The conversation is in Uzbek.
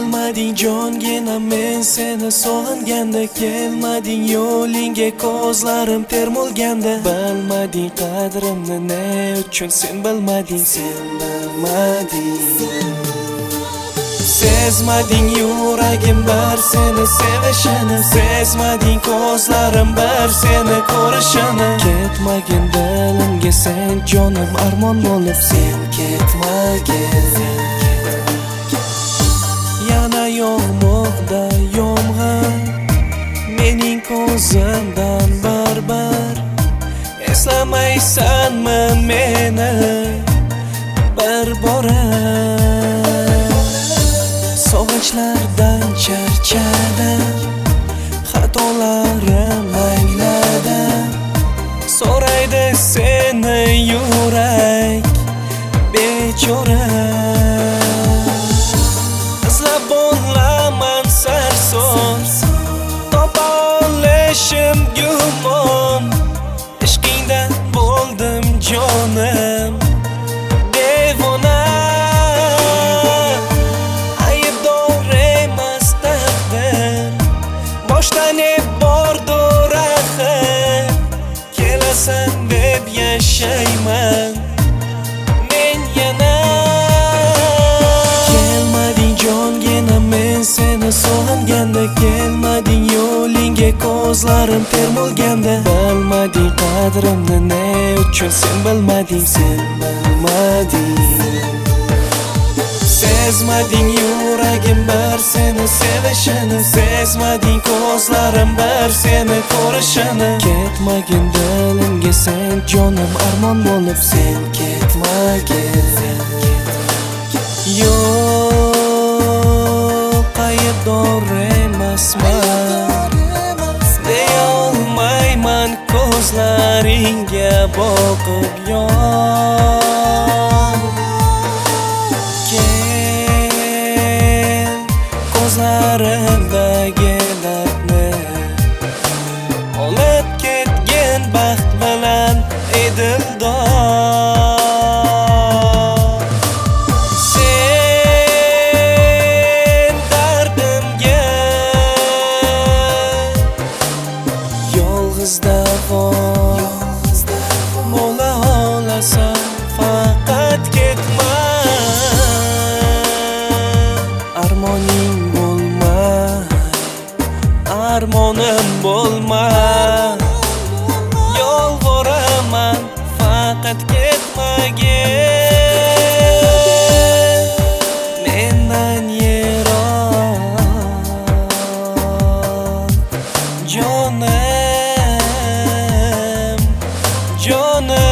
Kelmading jongina men seni sog'inganda, kelmading yo'lingga ko'zlarim termulganda. Bilmading qadrimni ne uchun sen bilmading, sen bilmading. Sezmading yuragim bir seni sevishini, sezmading ko'zlarim bir seni ko'rishini. Ketmagin dilimga sen jonim armon bo'lib, sen ketmagin. Yana yog'moqda yomg'ir mening ko'zimdan barbar. Eslamaysanmi meni bir bora? Sog'inchlardan charchadim, xatolarim angladim. So'raydi seni yurak bechora. Izlab bo'laman sarson, topa olishim gumon. Ishqingdan bo'ldim jonim devona. Boshdan bordur axir, kelasan deb yashayman men yana. Kelmading jongina men seni sog'inganda, kelmading yo'lingga ko'zlarim termulganda. Bilmading qadrimni ne uchun sen bilmading, sen bilmading. Sezmading yuragim bir seni sevishini, sezmading ko'zlarim bir seni ko'rishini. Ketmagin dilimga sen jonim armon bo'lib, sen ketmagin. Yo'q, aybdor emasman, deya olmayman ko'zlaringga boqib yon. Ko'zlarimdagi dardni olib ketgin baxt bilan edildor. Sen dardimga yolg'iz davo bo'la olasan, faqat ketma. Armoning armonim bo'lma, yolvoraman, faqat ketmagin mendan yiroq jonim, jonim.